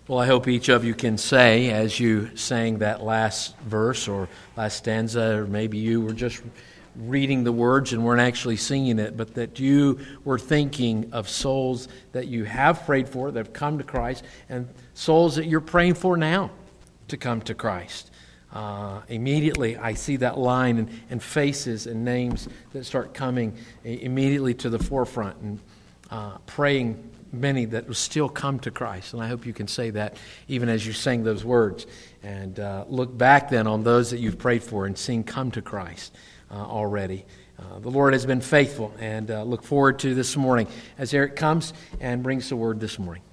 Well, I hope each of you can say, as you sang that last verse or last stanza, or maybe you were just reading the words and weren't actually singing it, but that you were thinking of souls that you have prayed for, that have come to Christ, and souls that you're praying for now to come to Christ. Immediately, I see that line and faces and names that start coming immediately to the forefront, and praying many that will still come to Christ. And I hope you can say that even as you sang those words. And look back then on those that you've prayed for and seen come to Christ already. The Lord has been faithful, and look forward to this morning as Eric comes and brings the word this morning.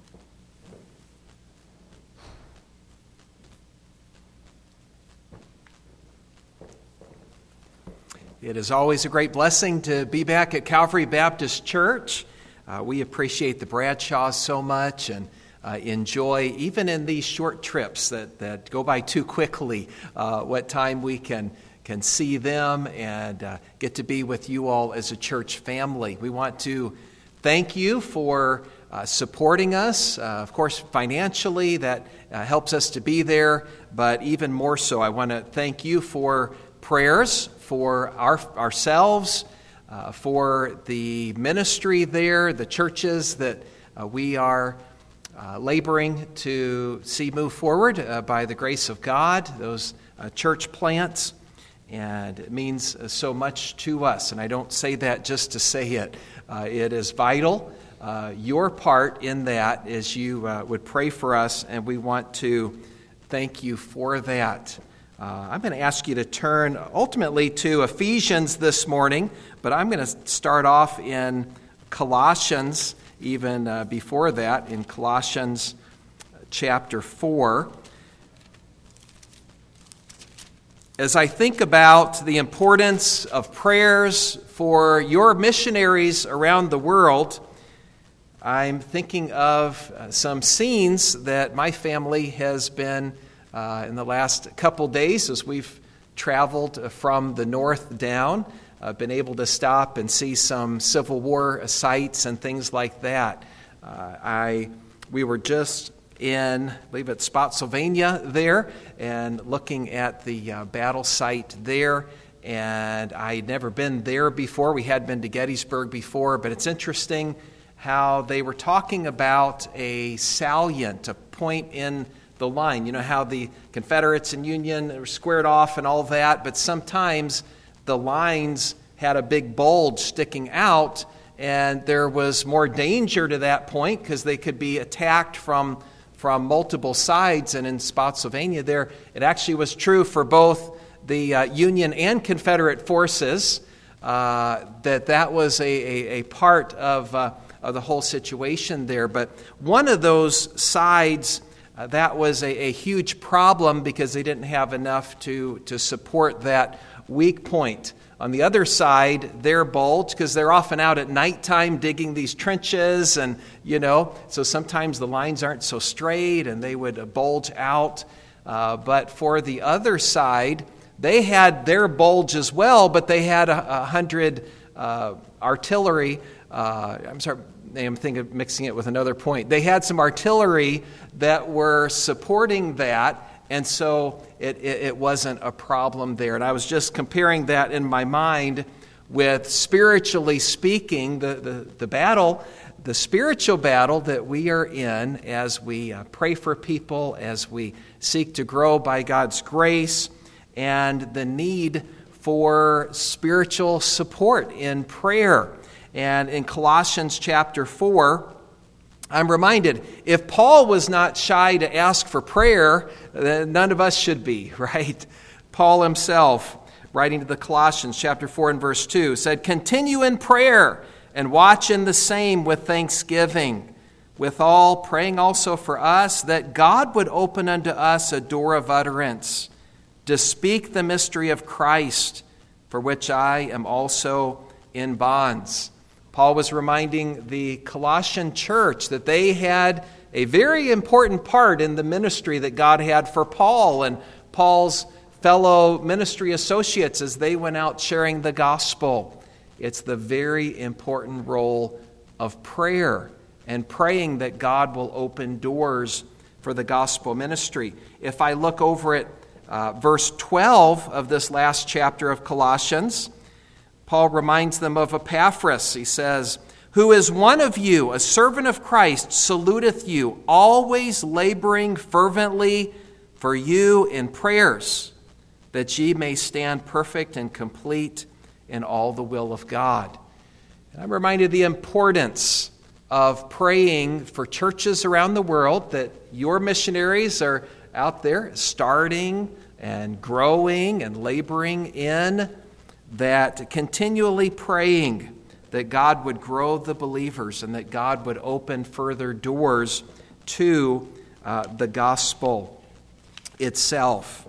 It is always a great blessing to be back at Calvary Baptist Church. We appreciate the Bradshaws so much and enjoy, even in these short trips that go by too quickly, what time we can see them and get to be with you all as a church family. We want to thank you for supporting us. Of course, financially, that helps us to be there, but even more so, I want to thank you for prayers for ourselves, for the ministry there, the churches that we are laboring to see move forward by the grace of God, those church plants. And it means so much to us. And I don't say that just to say it. It is vital. Your part in that is you would pray for us, and we want to thank you for that. I'm going to ask you to turn ultimately to Ephesians this morning, but I'm going to start off in Colossians, even before that, in Colossians chapter 4. As I think about the importance of prayers for your missionaries around the world, I'm thinking of some scenes that my family has been in the last couple days as we've traveled from the north down. I've been able to stop and see some Civil War sites and things like that. We were just in, I believe it's Spotsylvania there, and looking at the battle site there. And I'd never been there before. We had been to Gettysburg before, but it's interesting how they were talking about a salient, a point in the line. You know how the Confederates and Union were squared off and all that, but sometimes the lines had a big bulge sticking out, and there was more danger to that point because they could be attacked from multiple sides. And in Spotsylvania there, it actually was true for both the Union and Confederate forces, that was a part of the whole situation there. But one of those sides, that was a huge problem because they didn't have enough to support that weak point. On the other side, they're bulged because they're often out at nighttime digging these trenches, and so sometimes the lines aren't so straight and they would bulge out. But for the other side, they had their bulge as well, but they had 100 artillery. I'm thinking of mixing it with another point. They had some artillery that were supporting that, and so it wasn't a problem there. And I was just comparing that in my mind with, spiritually speaking, the battle, the spiritual battle that we are in as we pray for people, as we seek to grow by God's grace, and the need for spiritual support in prayer. And in Colossians chapter 4, I'm reminded, if Paul was not shy to ask for prayer, then none of us should be, right? Paul himself, writing to the Colossians chapter 4 and verse 2, said, "Continue in prayer and watch in the same with thanksgiving. Withal, praying also for us, that God would open unto us a door of utterance, to speak the mystery of Christ, for which I am also in bonds." Paul was reminding the Colossian church that they had a very important part in the ministry that God had for Paul and Paul's fellow ministry associates as they went out sharing the gospel. It's the very important role of prayer and praying that God will open doors for the gospel ministry. If I look over at verse 12 of this last chapter of Colossians, Paul reminds them of Epaphras. He says, "Who is one of you, a servant of Christ, saluteth you, always laboring fervently for you in prayers, that ye may stand perfect and complete in all the will of God." And I'm reminded of the importance of praying for churches around the world, that your missionaries are out there starting and growing and laboring in, that continually praying that God would grow the believers and that God would open further doors to the gospel itself.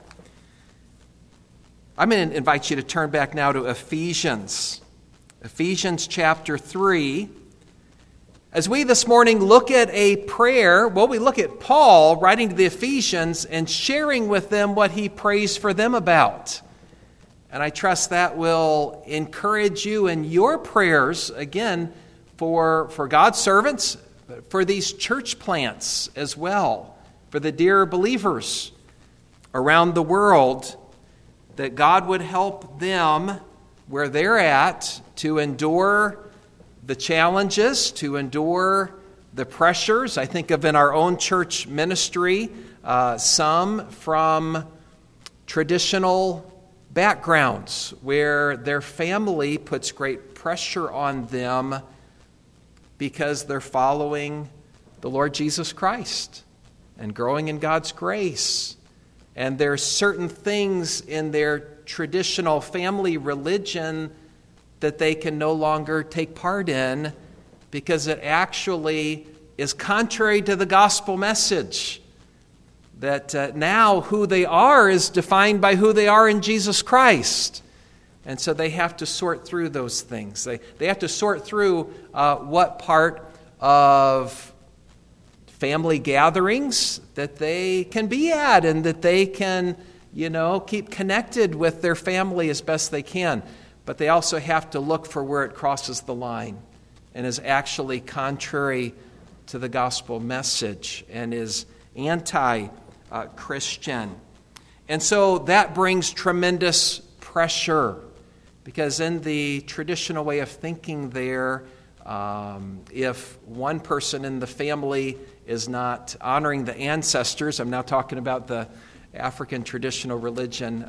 I'm going to invite you to turn back now to Ephesians chapter 3. As we this morning look at a prayer, we look at Paul writing to the Ephesians and sharing with them what he prays for them about. And I trust that will encourage you in your prayers, again, for God's servants, for these church plants as well, for the dear believers around the world, that God would help them where they're at to endure the challenges, to endure the pressures. I think of in our own church ministry, some from traditional backgrounds where their family puts great pressure on them because they're following the Lord Jesus Christ and growing in God's grace. And there's certain things in their traditional family religion that they can no longer take part in because it actually is contrary to the gospel message. That now who they are is defined by who they are in Jesus Christ. And so they have to sort through those things. They have to sort through what part of family gatherings that they can be at and that they can, keep connected with their family as best they can. But they also have to look for where it crosses the line and is actually contrary to the gospel message and is anti-Christian. And so that brings tremendous pressure because in the traditional way of thinking there, if one person in the family is not honoring the ancestors, I'm now talking about the African traditional religion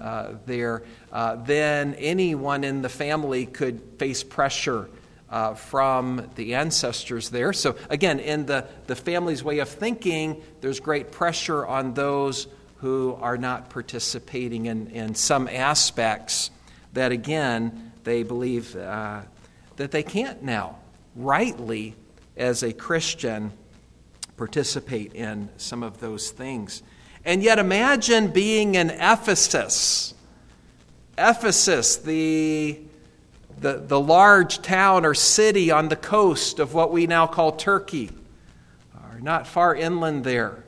then anyone in the family could face pressure from the ancestors there. So again, in the family's way of thinking, there's great pressure on those who are not participating in some aspects that, again, they believe that they can't now, rightly, as a Christian, participate in some of those things. And yet imagine being in Ephesus. Ephesus, the large town or city on the coast of what we now call Turkey, or not far inland there.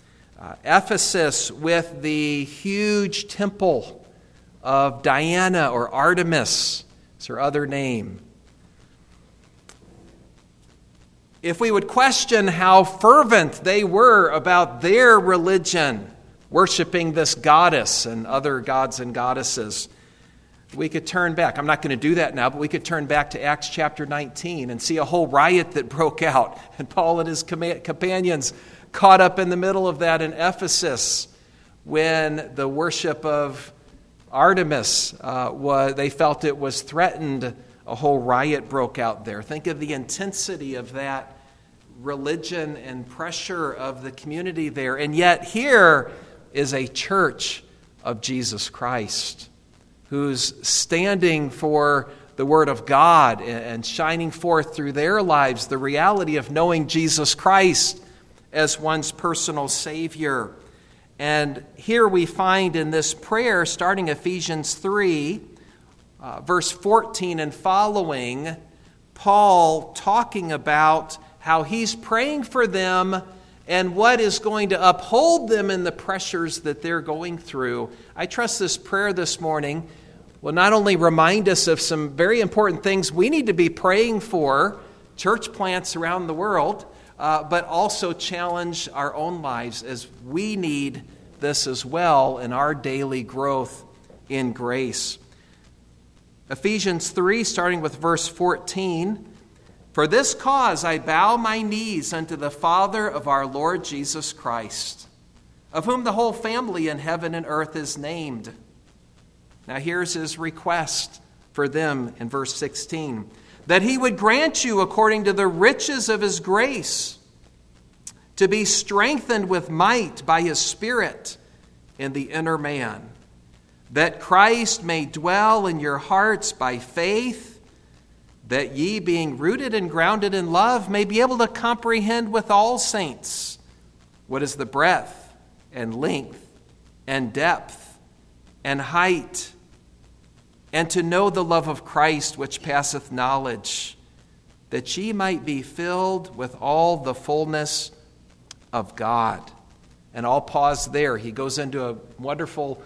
Ephesus with the huge temple of Diana or Artemis, is her other name. If we would question how fervent they were about their religion, worshiping this goddess and other gods and goddesses, we could turn back. I'm not going to do that now, but we could turn back to Acts chapter 19 and see a whole riot that broke out. And Paul and his companions caught up in the middle of that in Ephesus when the worship of Artemis, they felt it was threatened. A whole riot broke out there. Think of the intensity of that religion and pressure of the community there. And yet here is a church of Jesus Christ who's standing for the Word of God and shining forth through their lives the reality of knowing Jesus Christ as one's personal Savior. And here we find in this prayer, starting Ephesians 3, verse 14 and following, Paul talking about how he's praying for them and what is going to uphold them in the pressures that they're going through. I trust this prayer this morning will not only remind us of some very important things we need to be praying for, church plants around the world, but also challenge our own lives, as we need this as well in our daily growth in grace. Ephesians 3, starting with verse 14, "For this cause I bow my knees unto the Father of our Lord Jesus Christ, of whom the whole family in heaven and earth is named." Now here's his request for them in verse 16. "That he would grant you, according to the riches of his grace, to be strengthened with might by his Spirit in the inner man, that Christ may dwell in your hearts by faith, that ye, being rooted and grounded in love, may be able to comprehend with all saints what is the breadth and length and depth and height, and to know the love of Christ which passeth knowledge, that ye might be filled with all the fullness of God." And I'll pause there. He goes into a wonderful,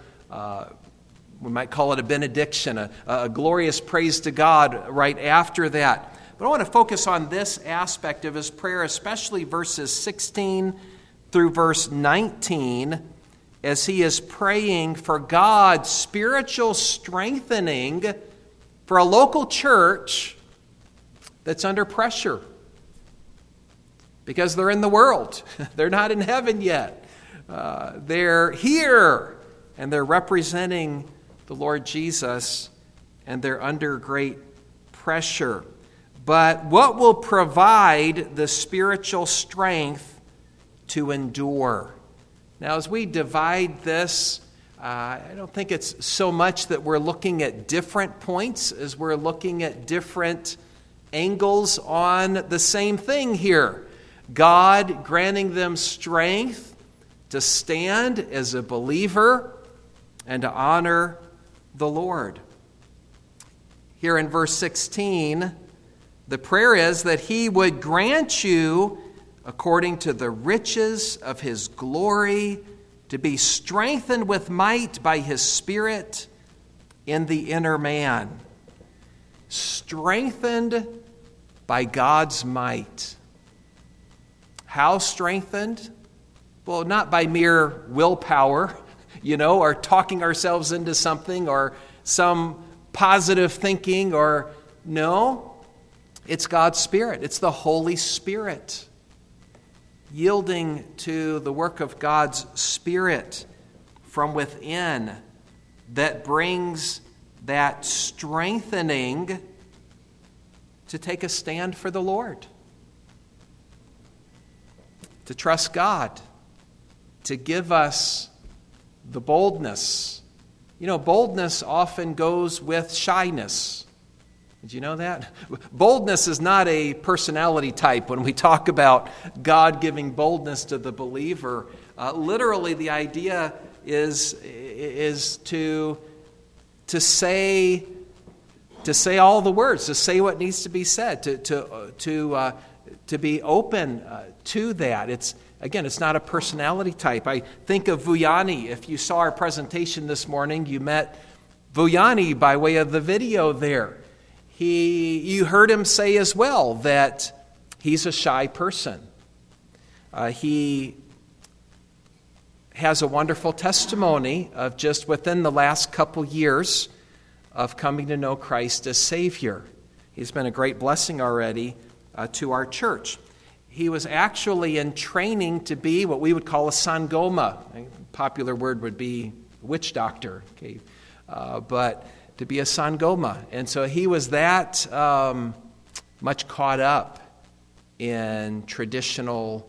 we might call it a benediction, a glorious praise to God right after that. But I want to focus on this aspect of his prayer, especially verses 16 through verse 19, as he is praying for God's spiritual strengthening for a local church that's under pressure. Because they're in the world. They're not in heaven yet. They're here, and they're representing the Lord Jesus, and they're under great pressure. But what will provide the spiritual strength to endure? Now, as we divide this, I don't think it's so much that we're looking at different points as we're looking at different angles on the same thing here. God granting them strength to stand as a believer and to honor the Lord. Here in verse 16, the prayer is that he would grant you, according to the riches of his glory, to be strengthened with might by his Spirit in the inner man. Strengthened by God's might. How strengthened? Well, not by mere willpower, or talking ourselves into something or some positive thinking, no. It's God's Spirit. It's the Holy Spirit. Yielding to the work of God's Spirit from within that brings that strengthening to take a stand for the Lord. To trust God. To give us the boldness. Boldness often goes with shyness. Did you know that? Boldness is not a personality type when we talk about God giving boldness to the believer. Literally, the idea is to say all the words, to say what needs to be said, to be open to that. It's not a personality type. I think of Vuyani. If you saw our presentation this morning, you met Vuyani by way of the video there. You heard him say as well that he's a shy person. He has a wonderful testimony of just within the last couple years of coming to know Christ as Savior. He's been a great blessing already to our church. He was actually in training to be what we would call a Sangoma. A popular word would be witch doctor. Okay, but to be a Sangoma. And so he was that much caught up in traditional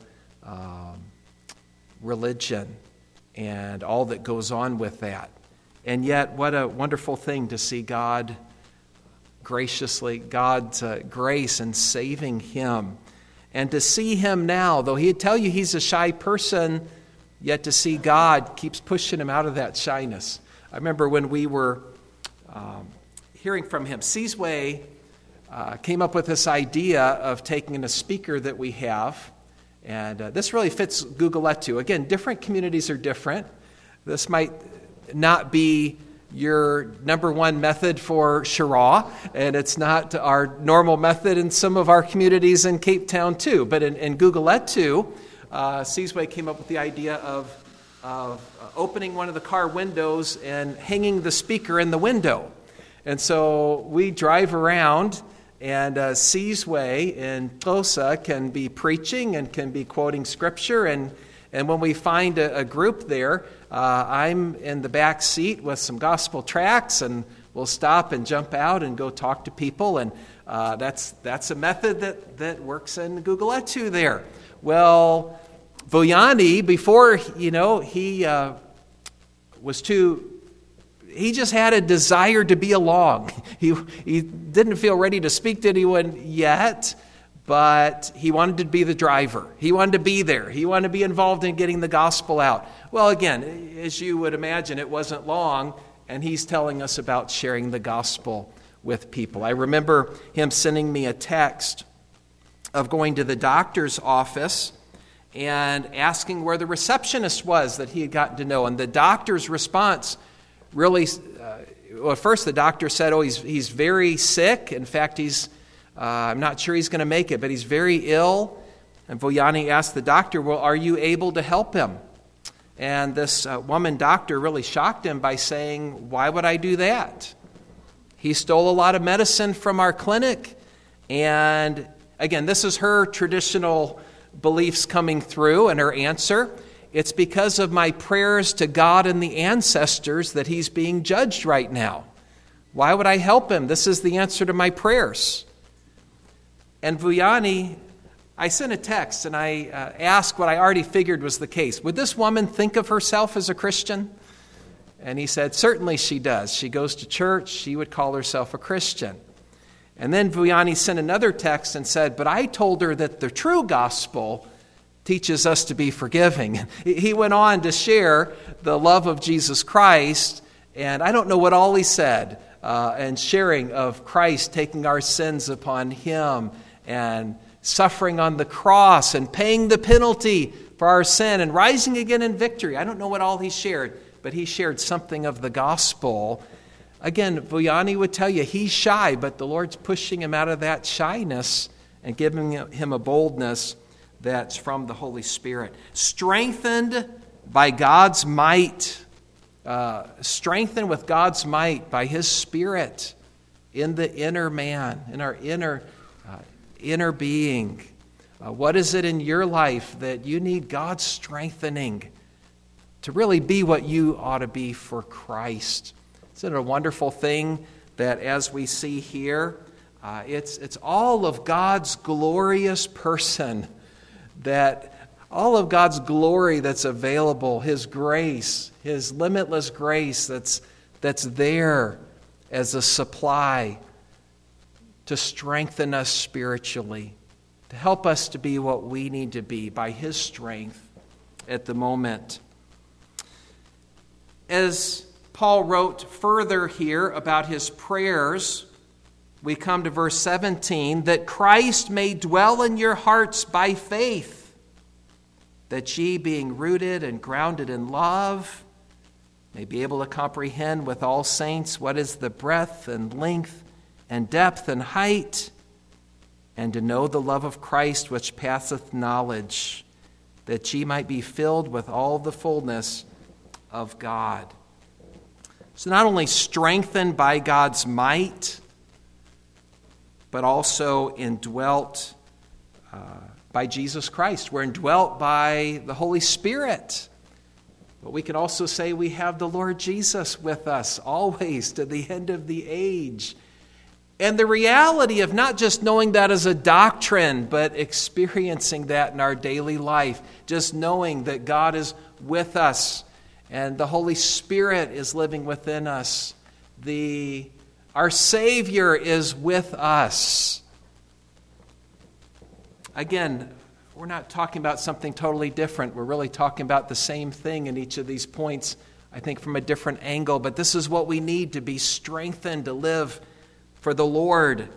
religion and all that goes on with that. And yet, what a wonderful thing to see God graciously, God's grace in saving him. And to see him now, though he'd tell you he's a shy person, yet to see God keeps pushing him out of that shyness. I remember when we were hearing from him, Seasway came up with this idea of taking in a speaker that we have, and this really fits Guguletu. Again, different communities are different. This might not be your number one method for Shirah, and it's not our normal method in some of our communities in Cape Town too. But in Guguletu, Sizwe came up with the idea of opening one of the car windows and hanging the speaker in the window. And so we drive around, and Sizwe in Xhosa can be preaching and can be quoting scripture, and when we find a group there, I'm in the back seat with some gospel tracts, and we'll stop and jump out and go talk to people, and that's a method that works in Guguletu there. Well, Vuyani, before, he just had a desire to be along. He didn't feel ready to speak to anyone yet, but he wanted to be the driver. He wanted to be there. He wanted to be involved in getting the gospel out. Well, again, as you would imagine, it wasn't long, and he's telling us about sharing the gospel with people. I remember him sending me a text of going to the doctor's office and asking where the receptionist was that he had gotten to know. And the doctor's response really, at first the doctor said, he's very sick. In fact, I'm not sure he's going to make it, but he's very ill. And Vuyani asked the doctor, well, are you able to help him? And this woman doctor really shocked him by saying, why would I do that? He stole a lot of medicine from our clinic. And again, this is her traditional beliefs coming through, and her answer, it's because of my prayers to God and the ancestors that he's being judged right now. Why would I help him? This is the answer to my prayers. And Vuyani, I sent a text and I asked what I already figured was the case. Would this woman think of herself as a Christian? And he said, certainly she does. She goes to church. She would call herself a Christian. And then Vuyani sent another text and said, but I told her that the true gospel teaches us to be forgiving. He went on to share the love of Jesus Christ, and I don't know what all he said, and sharing of Christ taking our sins upon him and suffering on the cross and paying the penalty for our sin and rising again in victory. I don't know what all he shared, but he shared something of the gospel. Again, Vuyani would tell you he's shy, but the Lord's pushing him out of that shyness and giving him a boldness that's from the Holy Spirit. Strengthened by God's might, strengthened with God's might by his Spirit in the inner man, in our inner being. What is it in your life that you need God's strengthening to really be what you ought to be for Christ? Isn't it a wonderful thing that as we see here, it's all of God's glorious person, that all of God's glory that's available, his grace, his limitless grace that's there as a supply to strengthen us spiritually, to help us to be what we need to be by his strength at the moment. As Paul wrote further here about his prayers, we come to verse 17, that Christ may dwell in your hearts by faith, that ye, being rooted and grounded in love, may be able to comprehend with all saints what is the breadth and length and depth and height, and to know the love of Christ which passeth knowledge, that ye might be filled with all the fullness of God. So not only strengthened by God's might, but also indwelt by Jesus Christ. We're indwelt by the Holy Spirit. But we can also say we have the Lord Jesus with us always to the end of the age. And the reality of not just knowing that as a doctrine, but experiencing that in our daily life. Just knowing that God is with us and the Holy Spirit is living within us. Our Savior is with us. Again, we're not talking about something totally different. We're really talking about the same thing in each of these points, I think from a different angle. But this is what we need to be strengthened to live for the Lord.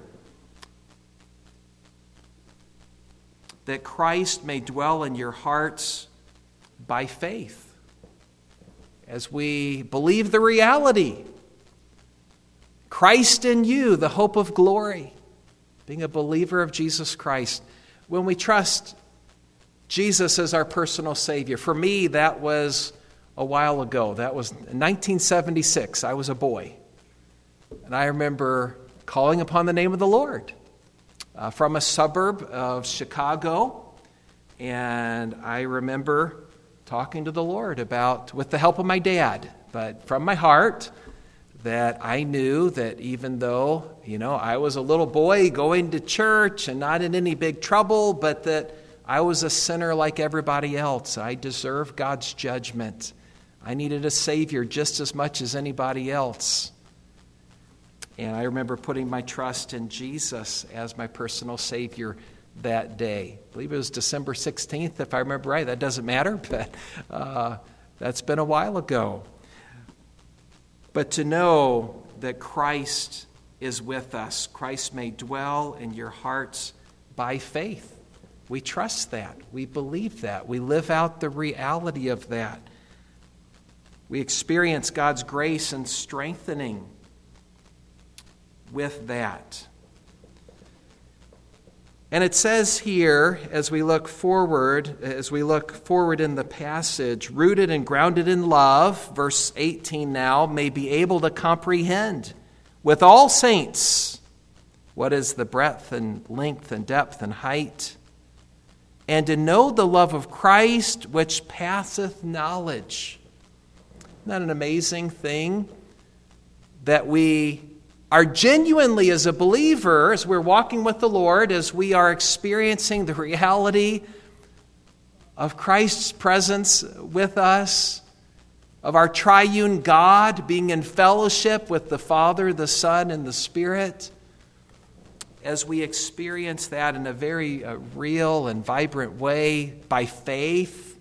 That Christ may dwell in your hearts by faith. As we believe the reality Christ in you, the hope of glory. Being a believer of Jesus Christ. When we trust Jesus as our personal Savior. For me, that was a while ago. That was 1976. I was a boy. And I remember calling upon the name of the Lord from a suburb of Chicago. And I remember talking to the Lord about, with the help of my dad, but from my heart, that I knew that even though, I was a little boy going to church and not in any big trouble, but that I was a sinner like everybody else. I deserved God's judgment. I needed a Savior just as much as anybody else. And I remember putting my trust in Jesus as my personal Savior that day. I believe it was December 16th, if I remember right. That doesn't matter, but that's been a while ago. But to know that Christ is with us, Christ may dwell in your hearts by faith. We trust that. We believe that. We live out the reality of that. We experience God's grace and strengthening with that. And it says here, as we look forward in the passage, rooted and grounded in love, verse 18 now, may be able to comprehend with all saints what is the breadth and length and depth and height, and to know the love of Christ which passeth knowledge. Isn't that an amazing thing? That we are genuinely, as a believer, as we're walking with the Lord, as we are experiencing the reality of Christ's presence with us, of our triune God being in fellowship with the Father, the Son, and the Spirit, as we experience that in a very real and vibrant way by faith,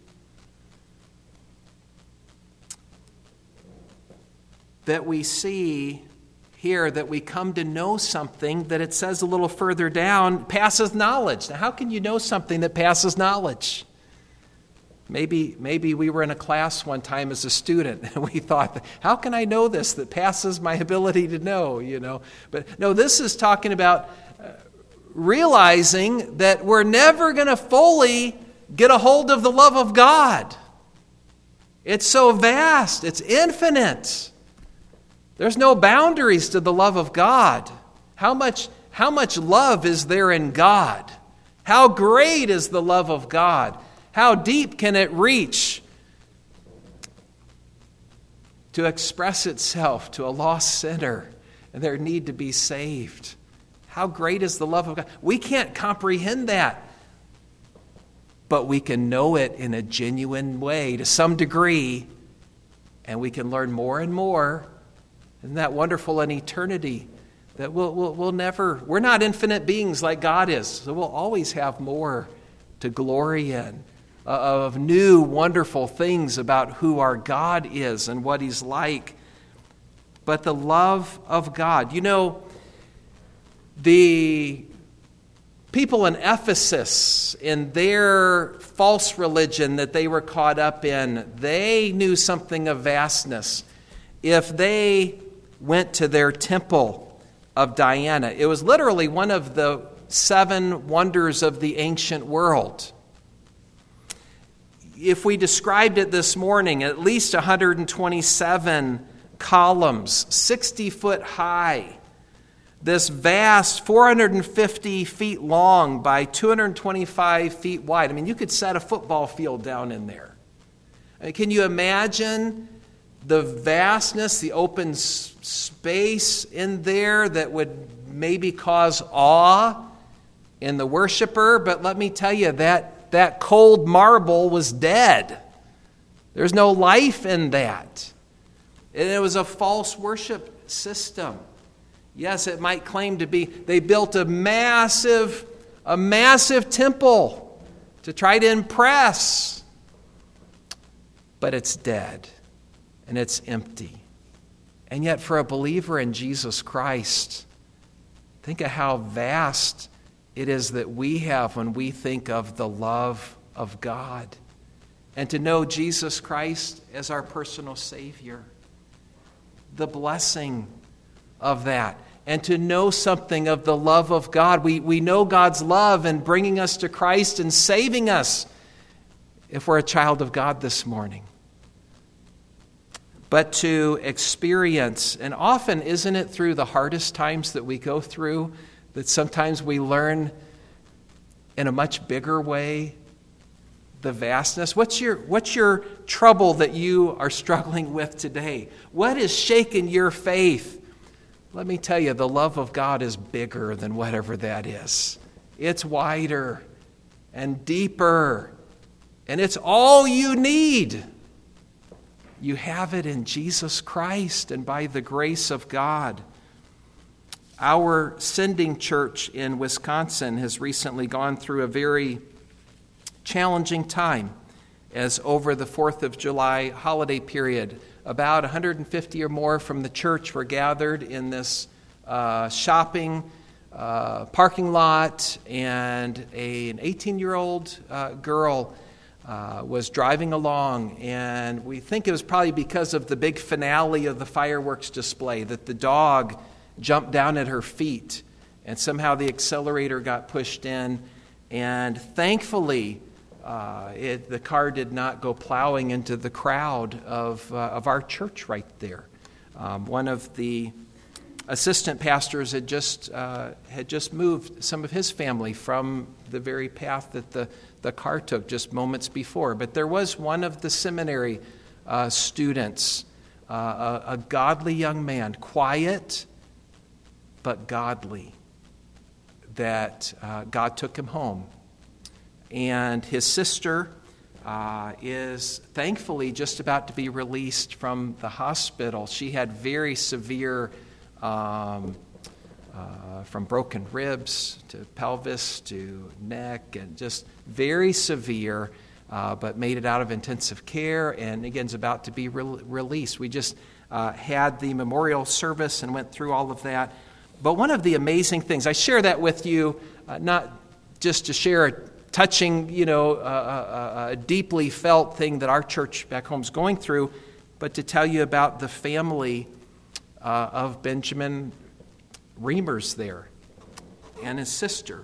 that we see here that we come to know something that it says a little further down, passes knowledge. Now, how can you know something that passes knowledge? Maybe we were in a class one time as a student and we thought, how can I know this that passes my ability to know, But no, this is talking about realizing that we're never going to fully get a hold of the love of God. It's so vast, it's infinite. There's no boundaries to the love of God. How much love is there in God? How great is the love of God? How deep can it reach to express itself to a lost sinner and their need to be saved? How great is the love of God? We can't comprehend that, but we can know it in a genuine way to some degree, and we can learn more and more. Isn't that wonderful in eternity? That we're not infinite beings like God is, so we'll always have more to glory in, of new wonderful things about who our God is and what He's like. But the love of God. The people in Ephesus, in their false religion that they were caught up in, they knew something of vastness. If they went to their temple of Diana, it was literally one of the 7 wonders of the ancient world. If we described it this morning, at least 127 columns, 60 foot high, this vast 450 feet long by 225 feet wide. I mean, you could set a football field down in there. Can you imagine the vastness, the open space in there that would maybe cause awe in the worshiper? But let me tell you, that cold marble was dead. There's no life in that. And it was a false worship system. Yes, it might claim to be. They built a massive temple to try to impress. But it's dead. And it's empty. And yet for a believer in Jesus Christ, think of how vast it is that we have when we think of the love of God. And to know Jesus Christ as our personal Savior. The blessing of that and to know something of the love of God. We know God's love in bringing us to Christ and saving us if we're a child of God this morning. But to experience, and often isn't it through the hardest times that we go through that sometimes we learn in a much bigger way the vastness? What's your trouble that you are struggling with today? What is shaking your faith? Let me tell you, the love of God is bigger than whatever that is. It's wider and deeper, and it's all you need. You have it in Jesus Christ and by the grace of God. Our sending church in Wisconsin has recently gone through a very challenging time as over the 4th of July holiday period, about 150 or more from the church were gathered in this shopping parking lot, and an 18-year-old girl was driving along, and we think it was probably because of the big finale of the fireworks display that the dog jumped down at her feet, and somehow the accelerator got pushed in, and thankfully the car did not go plowing into the crowd of our church right there. One of the assistant pastors had just moved some of his family from the very path that the car took just moments before. But there was one of the seminary students, a godly young man, quiet but godly, that God took him home. And his sister is thankfully just about to be released from the hospital. She had very severe, from broken ribs to pelvis to neck, and just very severe, but made it out of intensive care, and again is about to be released. We just had the memorial service and went through all of that. But one of the amazing things, I share that with you, not just to share a touching, a deeply felt thing that our church back home is going through, but to tell you about the family of Benjamin Reimers there and his sister.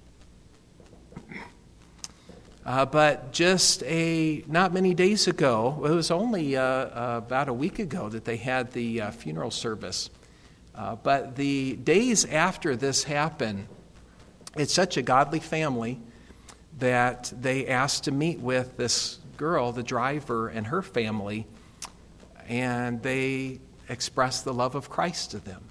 But just not many days ago, it was only about a week ago that they had the funeral service. But the days after this happened, it's such a godly family that they asked to meet with this girl, the driver, and her family, and they expressed the love of Christ to them.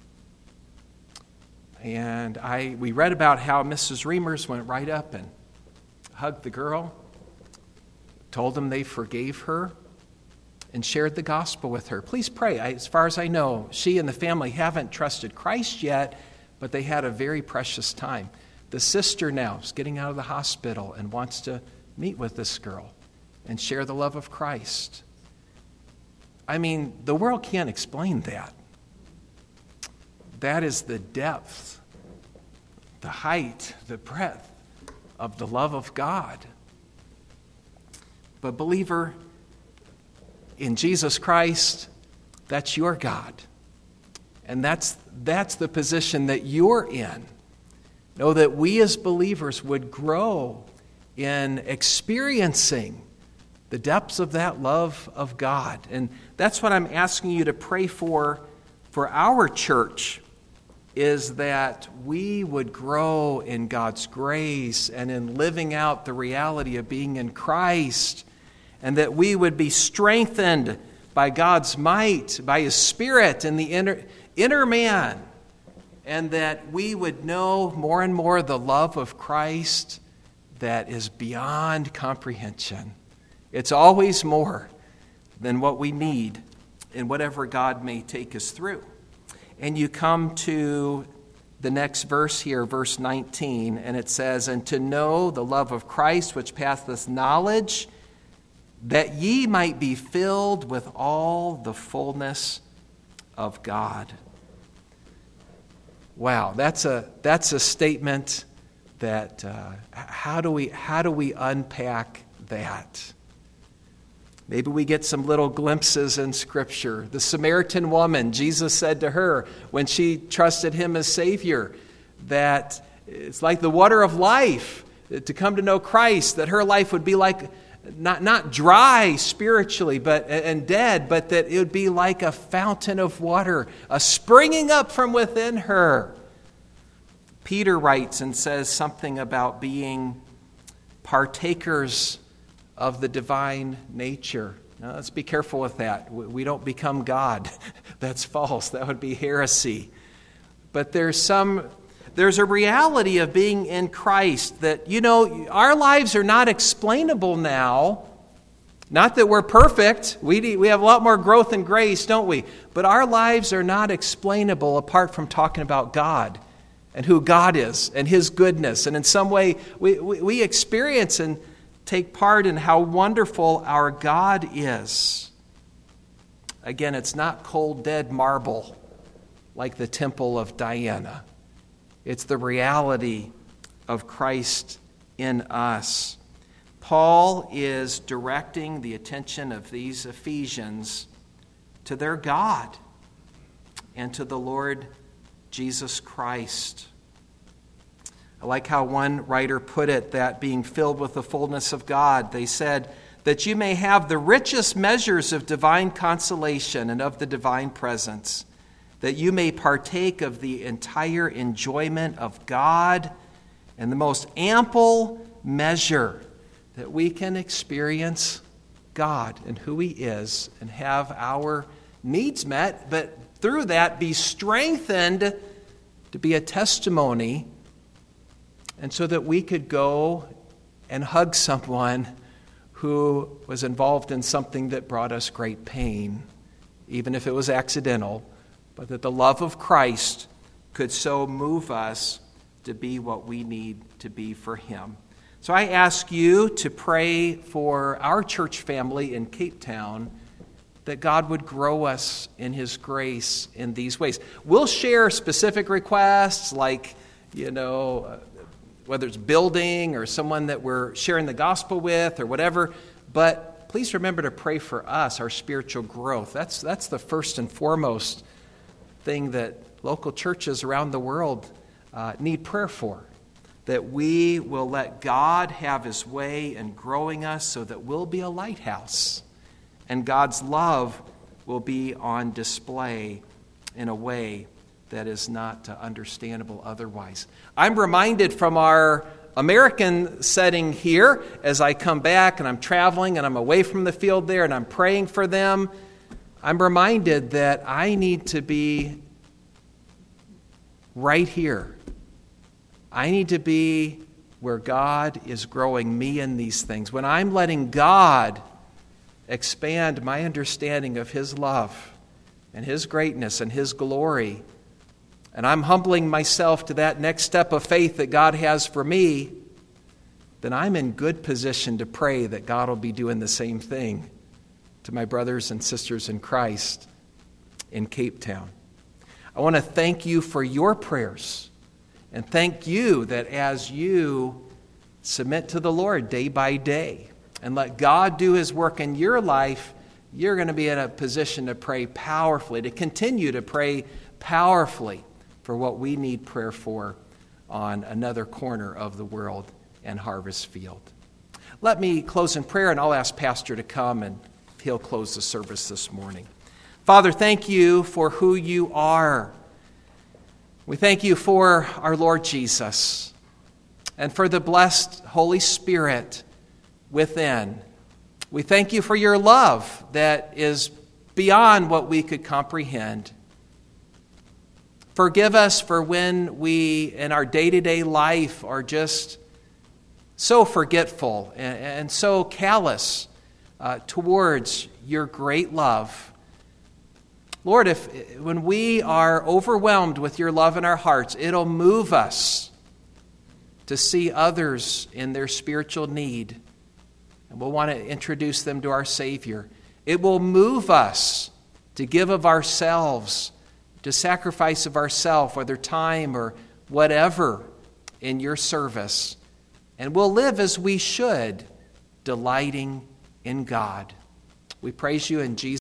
And we read about how Mrs. Reimers went right up and hugged the girl, told them they forgave her, and shared the gospel with her. Please pray. As far as I know, she and the family haven't trusted Christ yet, but they had a very precious time. The sister now is getting out of the hospital and wants to meet with this girl and share the love of Christ. I mean, the world can't explain that. That is the depth, the height, the breadth of the love of God. But believer, in Jesus Christ, that's your God. And that's the position that you're in. Know that we as believers would grow in experiencing the depths of that love of God. And that's what I'm asking you to pray for our church, is that we would grow in God's grace and in living out the reality of being in Christ, and that we would be strengthened by God's might, by His Spirit in the inner man, and that we would know more and more the love of Christ that is beyond comprehension. It's always more than what we need in whatever God may take us through. And you come to the next verse here, verse 19, and it says, "And to know the love of Christ which passeth knowledge, that ye might be filled with all the fullness of God." Wow, that's a statement that how do we unpack that? Maybe we get some little glimpses in Scripture. The Samaritan woman, Jesus said to her when she trusted him as Savior, that it's like the water of life to come to know Christ, that her life would be like not dry spiritually and dead, but that it would be like a fountain of water, a springing up from within her. Peter writes and says something about being partakers of the divine nature. Now, let's be careful with that. We don't become God. That's false. That would be heresy. But there's a reality of being in Christ that, our lives are not explainable now. Not that we're perfect. We have a lot more growth and grace, don't we? But our lives are not explainable apart from talking about God and who God is and His goodness. And in some way, we experience and take part in how wonderful our God is. Again, it's not cold, dead marble like the temple of Diana. It's the reality of Christ in us. Paul is directing the attention of these Ephesians to their God and to the Lord Jesus Christ. I like how one writer put it, that being filled with the fullness of God, they said, that you may have the richest measures of divine consolation and of the divine presence, that you may partake of the entire enjoyment of God and the most ample measure that we can experience God and who He is and have our needs met, but through that be strengthened to be a testimony, and so that we could go and hug someone who was involved in something that brought us great pain, even if it was accidental, but that the love of Christ could so move us to be what we need to be for Him. So I ask you to pray for our church family in Cape Town, that God would grow us in His grace in these ways. We'll share specific requests like, whether it's building or someone that we're sharing the gospel with or whatever, but please remember to pray for us, our spiritual growth. That's the first and foremost thing that local churches around the world need prayer for, that we will let God have His way in growing us so that we'll be a lighthouse and God's love will be on display in a way that is not understandable otherwise. I'm reminded from our American setting here, as I come back and I'm traveling and I'm away from the field there and I'm praying for them, I'm reminded that I need to be right here. I need to be where God is growing me in these things. When I'm letting God expand my understanding of His love and His greatness and His glory, and I'm humbling myself to that next step of faith that God has for me, then I'm in good position to pray that God will be doing the same thing to my brothers and sisters in Christ in Cape Town. I want to thank you for your prayers, and thank you that as you submit to the Lord day by day and let God do His work in your life, you're going to be in a position to pray powerfully, to continue to pray powerfully for what we need prayer for on another corner of the world and harvest field. Let me close in prayer, and I'll ask Pastor to come and he'll close the service this morning. Father, thank you for who you are. We thank you for our Lord Jesus and for the blessed Holy Spirit within. We thank you for your love that is beyond what we could comprehend. Forgive us for when we, in our day-to-day life, are just so forgetful and so callous towards your great love. Lord, when we are overwhelmed with your love in our hearts, it'll move us to see others in their spiritual need. And we'll want to introduce them to our Savior. It will move us to give of ourselves, to sacrifice of ourselves, whether time or whatever, in your service. And we'll live as we should, delighting in God. We praise you in Jesus'